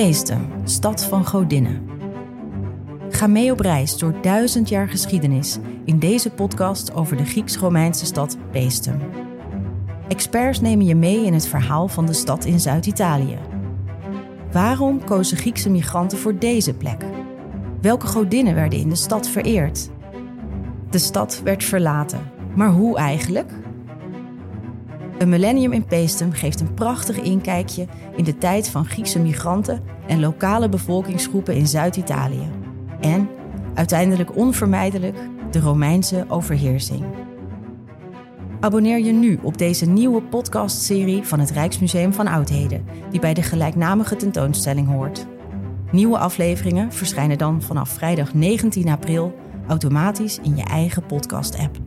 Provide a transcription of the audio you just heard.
Paestum, stad van godinnen. Ga mee op reis door 1000 jaar geschiedenis in deze podcast over de Grieks-Romeinse stad Paestum. Experts nemen je mee in het verhaal van de stad in Zuid-Italië. Waarom kozen Griekse migranten voor deze plek? Welke godinnen werden in de stad vereerd? De stad werd verlaten, maar hoe eigenlijk? Een millennium in Paestum geeft een prachtig inkijkje in de tijd van Griekse migranten en lokale bevolkingsgroepen in Zuid-Italië. En, uiteindelijk onvermijdelijk, de Romeinse overheersing. Abonneer je nu op deze nieuwe podcastserie van het Rijksmuseum van Oudheden, die bij de gelijknamige tentoonstelling hoort. Nieuwe afleveringen verschijnen dan vanaf vrijdag 19 april automatisch in je eigen podcast-app.